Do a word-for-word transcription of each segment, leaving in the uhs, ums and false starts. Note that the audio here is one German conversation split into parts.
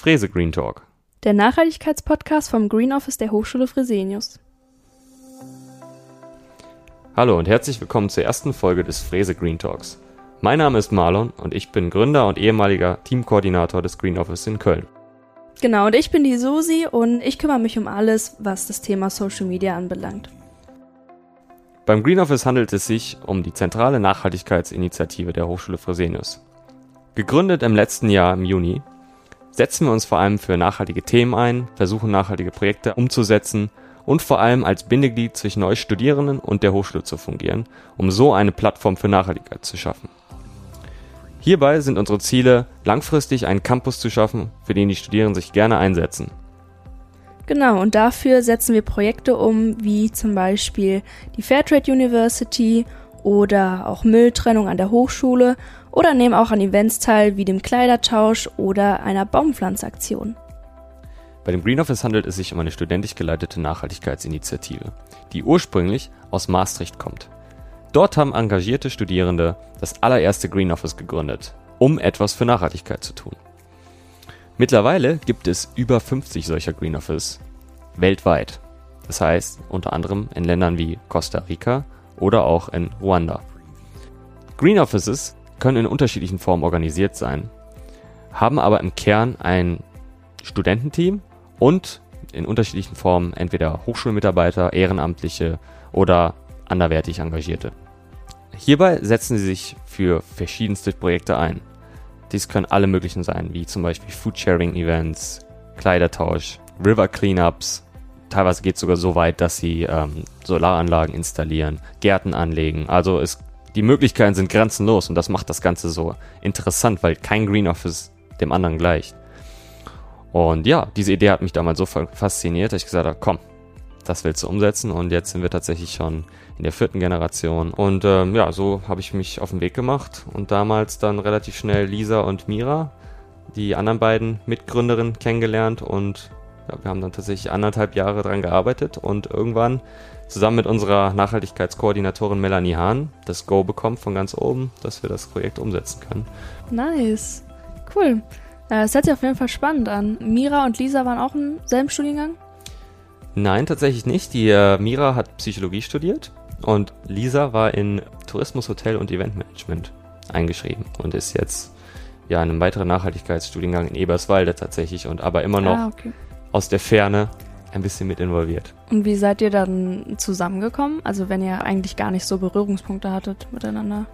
Frese Green Talk, der Nachhaltigkeitspodcast vom Green Office der Hochschule Fresenius. Hallo und herzlich willkommen zur ersten Folge des Frese Green Talks. Mein Name ist Marlon und ich bin Gründer und ehemaliger Teamkoordinator des Green Office in Köln. Genau, und ich bin die Susi und ich kümmere mich um alles, was das Thema Social Media anbelangt. Beim Green Office handelt es sich um die zentrale Nachhaltigkeitsinitiative der Hochschule Fresenius. Gegründet im letzten Jahr im Juni, setzen wir uns vor allem für nachhaltige Themen ein, versuchen nachhaltige Projekte umzusetzen und vor allem als Bindeglied zwischen euch Studierenden und der Hochschule zu fungieren, um so eine Plattform für Nachhaltigkeit zu schaffen. Hierbei sind unsere Ziele, langfristig einen Campus zu schaffen, für den die Studierenden sich gerne einsetzen. Genau, und dafür setzen wir Projekte um, wie zum Beispiel die Fairtrade University oder auch Mülltrennung an der Hochschule oder nehmen auch an Events teil, wie dem Kleidertausch oder einer Baumpflanzaktion. Bei dem Green Office handelt es sich um eine studentisch geleitete Nachhaltigkeitsinitiative, die ursprünglich aus Maastricht kommt. Dort haben engagierte Studierende das allererste Green Office gegründet, um etwas für Nachhaltigkeit zu tun. Mittlerweile gibt es über fünfzig solcher Green Office weltweit. Das heißt, unter anderem in Ländern wie Costa Rica oder auch in Ruanda. Green Offices können in unterschiedlichen Formen organisiert sein, haben aber im Kern ein Studententeam und in unterschiedlichen Formen entweder Hochschulmitarbeiter, Ehrenamtliche oder anderweitig Engagierte. Hierbei setzen sie sich für verschiedenste Projekte ein. Dies können alle möglichen sein, wie zum Beispiel Foodsharing-Events, Kleidertausch, River Cleanups. Teilweise geht es sogar so weit, dass sie ähm, Solaranlagen installieren, Gärten anlegen. Also es, die Möglichkeiten sind grenzenlos und das macht das Ganze so interessant, weil kein Green Office dem anderen gleicht. Und ja, diese Idee hat mich damals so fasziniert, dass ich gesagt habe, komm, das willst du umsetzen. Und jetzt sind wir tatsächlich schon in der vierten Generation. Und ähm, ja, so habe ich mich auf den Weg gemacht und damals dann relativ schnell Lisa und Mira, die anderen beiden Mitgründerinnen, kennengelernt. Und ja, wir haben dann tatsächlich anderthalb Jahre dran gearbeitet und irgendwann zusammen mit unserer Nachhaltigkeitskoordinatorin Melanie Hahn das Go bekommen von ganz oben, dass wir das Projekt umsetzen können. Nice, cool. Es hört sich auf jeden Fall spannend an. Mira und Lisa waren auch im selben Studiengang? Nein, tatsächlich nicht. Die äh, Mira hat Psychologie studiert und Lisa war in Tourismus, Hotel und Eventmanagement eingeschrieben und ist jetzt ja in einem weiteren Nachhaltigkeitsstudiengang in Eberswalde tatsächlich und aber immer noch ah, okay. aus der Ferne ein bisschen mit involviert. Und wie seid ihr dann zusammengekommen? Also wenn ihr eigentlich gar nicht so Berührungspunkte hattet miteinander?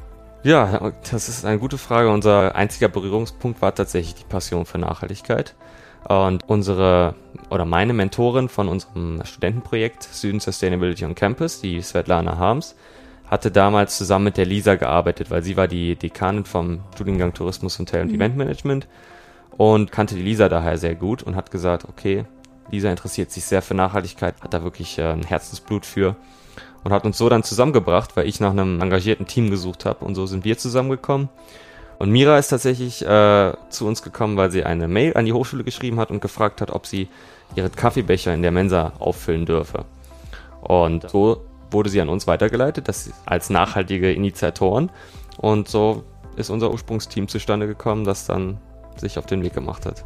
Ja, das ist eine gute Frage. Unser einziger Berührungspunkt war tatsächlich die Passion für Nachhaltigkeit. Und unsere, oder meine Mentorin von unserem Studentenprojekt Student Sustainability on Campus, die Svetlana Harms, hatte damals zusammen mit der Lisa gearbeitet, weil sie war die Dekanin vom Studiengang Tourismus, Hotel und mhm. Eventmanagement und kannte die Lisa daher sehr gut und hat gesagt, okay, Lisa interessiert sich sehr für Nachhaltigkeit, hat da wirklich äh, ein Herzensblut für und hat uns so dann zusammengebracht, weil ich nach einem engagierten Team gesucht habe und so sind wir zusammengekommen. Und Mira ist tatsächlich äh, zu uns gekommen, weil sie eine Mail an die Hochschule geschrieben hat und gefragt hat, ob sie ihre Kaffeebecher in der Mensa auffüllen dürfe. Und so wurde sie an uns weitergeleitet, das als nachhaltige Initiatoren. Und so ist unser Ursprungsteam zustande gekommen, das dann sich auf den Weg gemacht hat.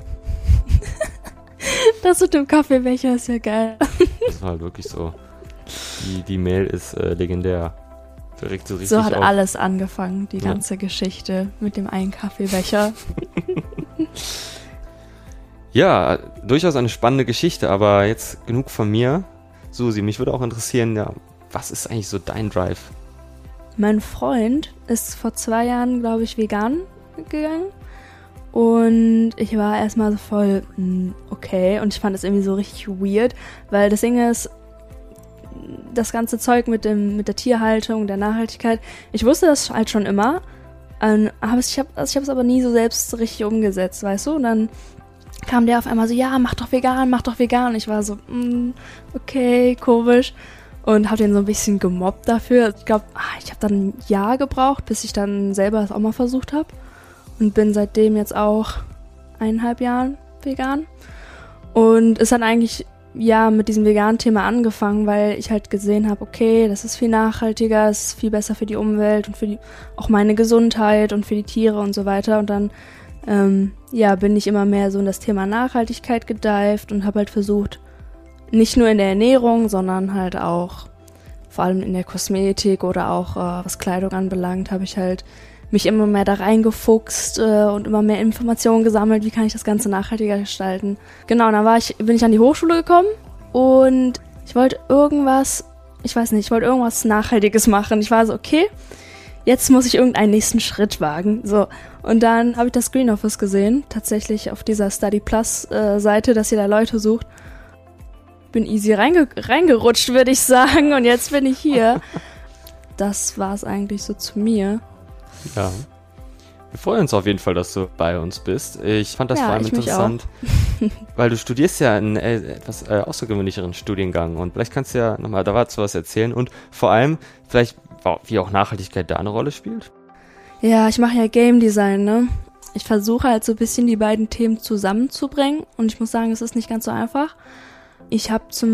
Das mit dem Kaffeebecher ist ja geil. Das war halt wirklich so. Die, die Mail ist äh, legendär. So, so hat auf. alles angefangen, die ja. ganze Geschichte mit dem einen Kaffeebecher. Ja, durchaus eine spannende Geschichte, aber jetzt genug von mir. Susi, mich würde auch interessieren, ja, was ist eigentlich so dein Drive? Mein Freund ist vor zwei Jahren, glaube ich, vegan gegangen. Und ich war erstmal so voll, okay, und ich fand es irgendwie so richtig weird, weil das Ding ist, das ganze Zeug mit dem mit der Tierhaltung, der Nachhaltigkeit, ich wusste das halt schon immer, ähm, aber ich habe also ich habe es aber nie so selbst richtig umgesetzt, weißt du? Und dann kam der auf einmal so, ja, mach doch vegan, mach doch vegan. Und ich war so, mm, okay, komisch. Und habe den so ein bisschen gemobbt dafür. Ich glaube, ich habe dann ein Jahr gebraucht, bis ich dann selber das auch mal versucht habe. Und bin seitdem jetzt auch eineinhalb Jahren vegan. Und es hat eigentlich ja mit diesem veganen Thema angefangen, weil ich halt gesehen habe, okay, das ist viel nachhaltiger, es ist viel besser für die Umwelt und für die, auch meine Gesundheit und für die Tiere und so weiter. Und dann ähm, ja, bin ich immer mehr so in das Thema Nachhaltigkeit gedived und habe halt versucht, nicht nur in der Ernährung, sondern halt auch vor allem in der Kosmetik oder auch äh, was Kleidung anbelangt, habe ich halt mich immer mehr da reingefuchst äh, und immer mehr Informationen gesammelt, wie kann ich das Ganze nachhaltiger gestalten. Genau, dann war ich, bin ich an die Hochschule gekommen und ich wollte irgendwas, ich weiß nicht, ich wollte irgendwas Nachhaltiges machen. Ich war so, okay, jetzt muss ich irgendeinen nächsten Schritt wagen. So. Und dann habe ich das Green Office gesehen, tatsächlich auf dieser Study Plus äh, Seite, dass ihr da Leute sucht. Bin easy reinge- reingerutscht, würde ich sagen, und jetzt bin ich hier. Das war es eigentlich so zu mir. Ja. Wir freuen uns auf jeden Fall, dass du bei uns bist. Ich fand das Ja, vor allem ich mich interessant, weil du studierst ja einen äh, etwas äh, außergewöhnlicheren Studiengang und vielleicht kannst du ja nochmal dazu was erzählen und vor allem vielleicht, wie auch Nachhaltigkeit da eine Rolle spielt. Ja, ich mache ja Game Design, ne? Ich versuche halt so ein bisschen die beiden Themen zusammenzubringen und ich muss sagen, es ist nicht ganz so einfach. Ich habe zum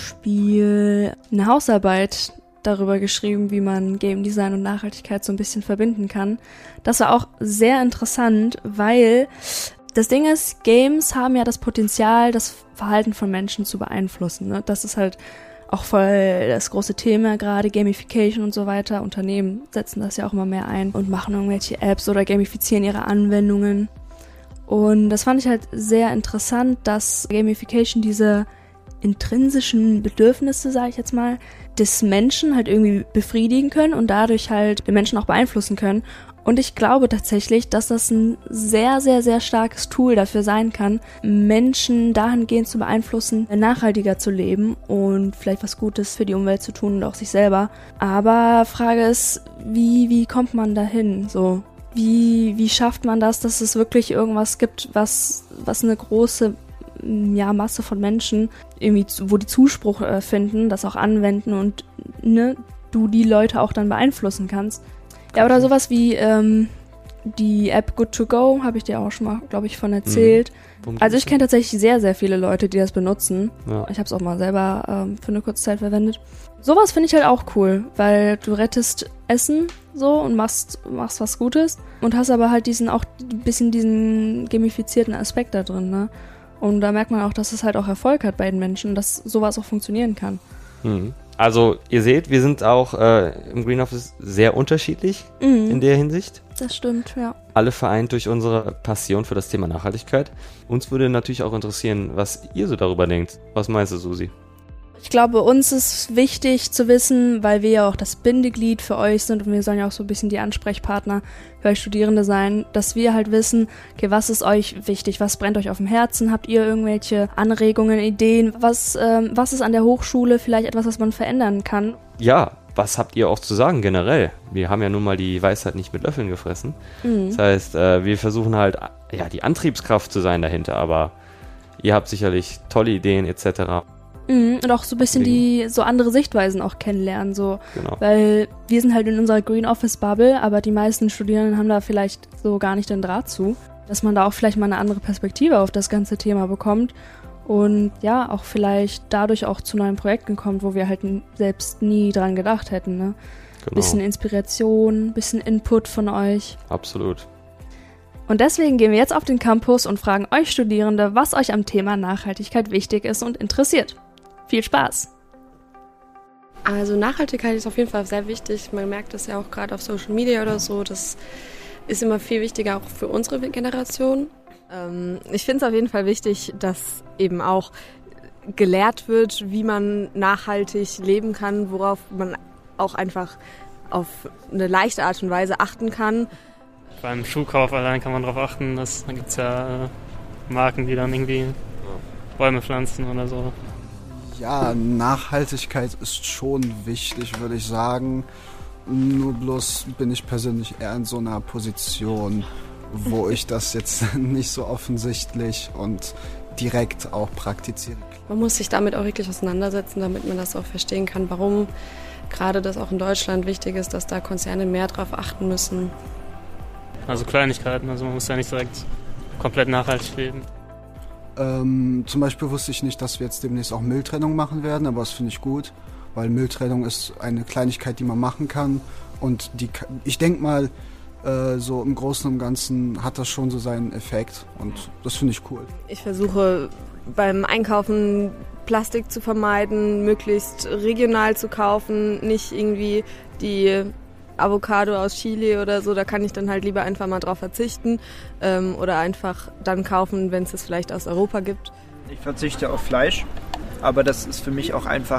Beispiel eine Hausarbeit darüber geschrieben, wie man Game Design und Nachhaltigkeit so ein bisschen verbinden kann. Das war auch sehr interessant, weil das Ding ist, Games haben ja das Potenzial, das Verhalten von Menschen zu beeinflussen. Ne? Das ist halt auch voll das große Thema, gerade Gamification und so weiter. Unternehmen setzen das ja auch immer mehr ein und machen irgendwelche Apps oder gamifizieren ihre Anwendungen. Und das fand ich halt sehr interessant, dass Gamification diese intrinsischen Bedürfnisse, sage ich jetzt mal, des Menschen halt irgendwie befriedigen können und dadurch halt den Menschen auch beeinflussen können. Und ich glaube tatsächlich, dass das ein sehr, sehr, sehr starkes Tool dafür sein kann, Menschen dahingehend zu beeinflussen, nachhaltiger zu leben und vielleicht was Gutes für die Umwelt zu tun und auch sich selber. Aber Frage ist, wie, wie kommt man dahin? So, wie, wie schafft man das, dass es wirklich irgendwas gibt, was, was eine große ja, Masse von Menschen irgendwie, wo die Zuspruch äh, finden, das auch anwenden und ne, du die Leute auch dann beeinflussen kannst. Ja, oder sowas wie ähm, die App Good to Go, habe ich dir auch schon mal, glaube ich, von erzählt. Mhm. Also ich kenne tatsächlich sehr, sehr viele Leute, die das benutzen. Ja. Ich habe es auch mal selber ähm, für eine kurze Zeit verwendet. Sowas finde ich halt auch cool, weil du rettest Essen so und machst, machst was Gutes und hast aber halt diesen auch ein bisschen diesen gamifizierten Aspekt da drin, ne? Und da merkt man auch, dass es halt auch Erfolg hat bei den Menschen, dass sowas auch funktionieren kann. Mhm. Also ihr seht, wir sind auch äh, im Green Office sehr unterschiedlich mhm. in der Hinsicht. Das stimmt, ja. Alle vereint durch unsere Passion für das Thema Nachhaltigkeit. Uns würde natürlich auch interessieren, was ihr so darüber denkt. Was meinst du, Susi? Ich glaube, uns ist wichtig zu wissen, weil wir ja auch das Bindeglied für euch sind und wir sollen ja auch so ein bisschen die Ansprechpartner für euch Studierende sein, dass wir halt wissen, okay, was ist euch wichtig, was brennt euch auf dem Herzen, habt ihr irgendwelche Anregungen, Ideen, was, ähm, was ist an der Hochschule vielleicht etwas, was man verändern kann? Ja, was habt ihr auch zu sagen generell? Wir haben ja nun mal die Weisheit nicht mit Löffeln gefressen. Mhm. Das heißt, äh, wir versuchen halt, ja, die Antriebskraft zu sein dahinter, aber ihr habt sicherlich tolle Ideen et cetera. Mhm, und auch so ein bisschen die so andere Sichtweisen auch kennenlernen, so, genau. Weil wir sind halt in unserer Green Office Bubble, aber die meisten Studierenden haben da vielleicht so gar nicht den Draht zu, dass man da auch vielleicht mal eine andere Perspektive auf das ganze Thema bekommt und ja, auch vielleicht dadurch auch zu neuen Projekten kommt, wo wir halt selbst nie dran gedacht hätten, ne? Genau. Bisschen Inspiration, bisschen Input von euch. Absolut. Und deswegen gehen wir jetzt auf den Campus und fragen euch Studierende, was euch am Thema Nachhaltigkeit wichtig ist und interessiert. Viel Spaß! Also Nachhaltigkeit ist auf jeden Fall sehr wichtig. Man merkt das ja auch gerade auf Social Media oder so. Das ist immer viel wichtiger auch für unsere Generation. Ähm, ich finde es auf jeden Fall wichtig, dass eben auch gelehrt wird, wie man nachhaltig leben kann, worauf man auch einfach auf eine leichte Art und Weise achten kann. Beim Schuhkauf allein kann man darauf achten, dass, da gibt es ja äh, Marken, die dann irgendwie Bäume pflanzen oder so. Ja, Nachhaltigkeit ist schon wichtig, würde ich sagen. Nur bloß bin ich persönlich eher in so einer Position, wo ich das jetzt nicht so offensichtlich und direkt auch praktiziere. Man muss sich damit auch wirklich auseinandersetzen, damit man das auch verstehen kann, warum gerade das auch in Deutschland wichtig ist, dass da Konzerne mehr drauf achten müssen. Also Kleinigkeiten, also man muss ja nicht direkt komplett nachhaltig leben. Ähm, zum Beispiel wusste ich nicht, dass wir jetzt demnächst auch Mülltrennung machen werden, aber das finde ich gut, weil Mülltrennung ist eine Kleinigkeit, die man machen kann und die, ich denke mal, äh, so im Großen und Ganzen hat das schon so seinen Effekt und das finde ich cool. Ich versuche beim Einkaufen Plastik zu vermeiden, möglichst regional zu kaufen, nicht irgendwie die Avocado aus Chile oder so, da kann ich dann halt lieber einfach mal drauf verzichten ähm, oder einfach dann kaufen, wenn es das vielleicht aus Europa gibt. Ich verzichte auf Fleisch, aber das ist für mich auch einfach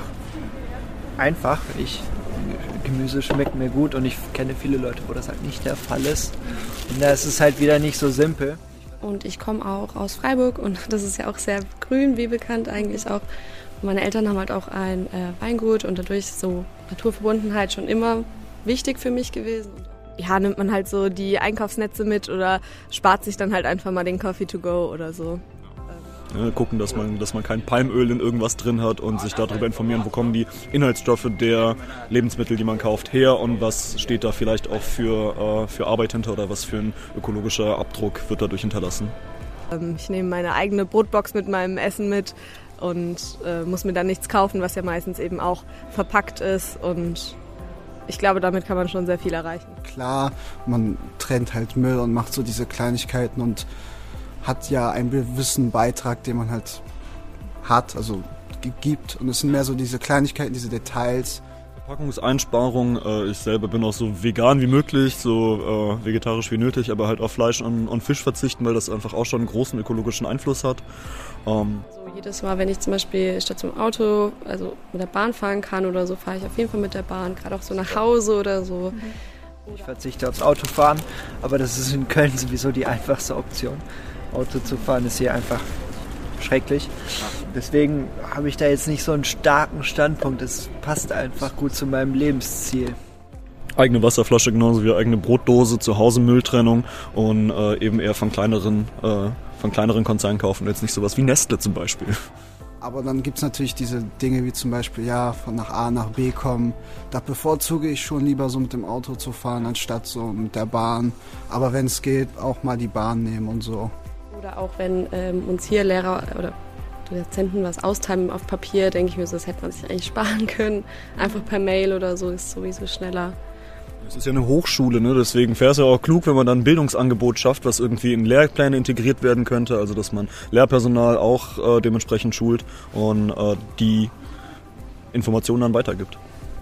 einfach. Ich, Gemüse schmeckt mir gut und ich kenne viele Leute, wo das halt nicht der Fall ist. Und da ist es halt wieder nicht so simpel. Und ich komme auch aus Freiburg und das ist ja auch sehr grün, wie bekannt eigentlich auch. Und meine Eltern haben halt auch ein äh, Weingut und dadurch so Naturverbundenheit schon immer wichtig für mich gewesen. Ja, nimmt man halt so die Einkaufsnetze mit oder spart sich dann halt einfach mal den Coffee to go oder so. Ja, gucken, dass man, dass man kein Palmöl in irgendwas drin hat und sich darüber informieren, wo kommen die Inhaltsstoffe der Lebensmittel, die man kauft, her und was steht da vielleicht auch für, äh, für Arbeit hinter oder was für ein ökologischer Abdruck wird dadurch hinterlassen. Ich nehme meine eigene Brotbox mit meinem Essen mit und äh, muss mir dann nichts kaufen, was ja meistens eben auch verpackt ist und ich glaube, damit kann man schon sehr viel erreichen. Klar, man trennt halt Müll und macht so diese Kleinigkeiten und hat ja einen gewissen Beitrag, den man halt hat, also gibt. Und es sind mehr so diese Kleinigkeiten, diese Details. Verpackungseinsparung, äh, ich selber bin auch so vegan wie möglich, so äh, vegetarisch wie nötig, aber halt auf Fleisch und, und Fisch verzichten, weil das einfach auch schon einen großen ökologischen Einfluss hat. Ähm, also jedes Mal, wenn ich zum Beispiel statt zum Auto, also mit der Bahn fahren kann oder so, fahre ich auf jeden Fall mit der Bahn, gerade auch so nach Hause oder so. Ich verzichte aufs Autofahren, aber das ist in Köln sowieso die einfachste Option. Auto zu fahren ist hier einfach schrecklich. Deswegen habe ich da jetzt nicht so einen starken Standpunkt. Es passt einfach gut zu meinem Lebensziel. Eigene Wasserflasche genauso wie eigene Brotdose, zu Hause Mülltrennung und äh, eben eher von kleineren, äh, von kleineren Konzernen kaufen. Jetzt nicht sowas wie Nestle zum Beispiel. Aber dann gibt es natürlich diese Dinge wie zum Beispiel, ja, von nach A nach B kommen. Da bevorzuge ich schon lieber so mit dem Auto zu fahren, anstatt so mit der Bahn. Aber wenn es geht, auch mal die Bahn nehmen und so. Oder auch wenn ähm, uns hier Lehrer oder Dozenten was austeilen auf Papier, denke ich mir so, das hätte man sich eigentlich sparen können. Einfach per Mail oder so ist sowieso schneller. Es ist ja eine Hochschule, ne? Deswegen wäre es ja auch klug, wenn man dann ein Bildungsangebot schafft, was irgendwie in Lehrpläne integriert werden könnte. Also dass man Lehrpersonal auch äh, dementsprechend schult und äh, die Informationen dann weitergibt.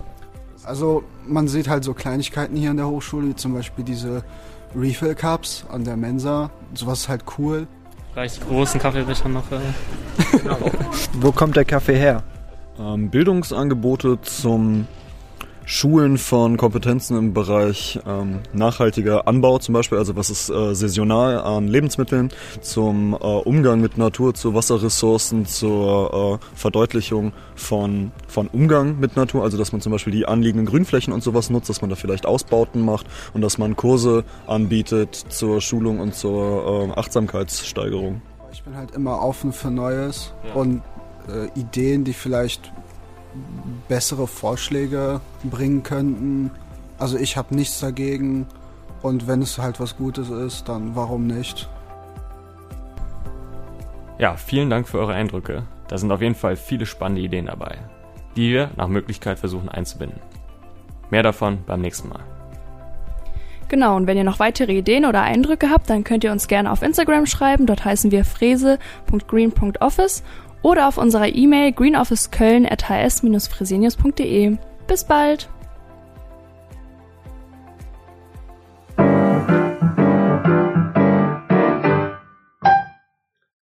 Also man sieht halt so Kleinigkeiten hier an der Hochschule, wie zum Beispiel diese Refill-Cups an der Mensa. Sowas ist halt cool. Vielleicht die großen Kaffeebecher noch. Äh. Genau. Wo kommt der Kaffee her? Ähm, Bildungsangebote zum Schulen von Kompetenzen im Bereich ähm, nachhaltiger Anbau zum Beispiel, also was ist äh, saisonal an Lebensmitteln, zum äh, Umgang mit Natur, zu Wasserressourcen, zur äh, Verdeutlichung von, von Umgang mit Natur, also dass man zum Beispiel die anliegenden Grünflächen und sowas nutzt, dass man da vielleicht Ausbauten macht und dass man Kurse anbietet zur Schulung und zur äh, Achtsamkeitssteigerung. Ich bin halt immer offen für Neues ja. und äh, Ideen, die vielleicht bessere Vorschläge bringen könnten. Also ich habe nichts dagegen und wenn es halt was Gutes ist, dann warum nicht? Ja, vielen Dank für eure Eindrücke. Da sind auf jeden Fall viele spannende Ideen dabei, die wir nach Möglichkeit versuchen einzubinden. Mehr davon beim nächsten Mal. Genau, und wenn ihr noch weitere Ideen oder Eindrücke habt, dann könnt ihr uns gerne auf Instagram schreiben. Dort heißen wir frese punkt green punkt office oder auf unserer E-Mail greenofficeköln at h s dash fresenius punkt d e. Bis bald!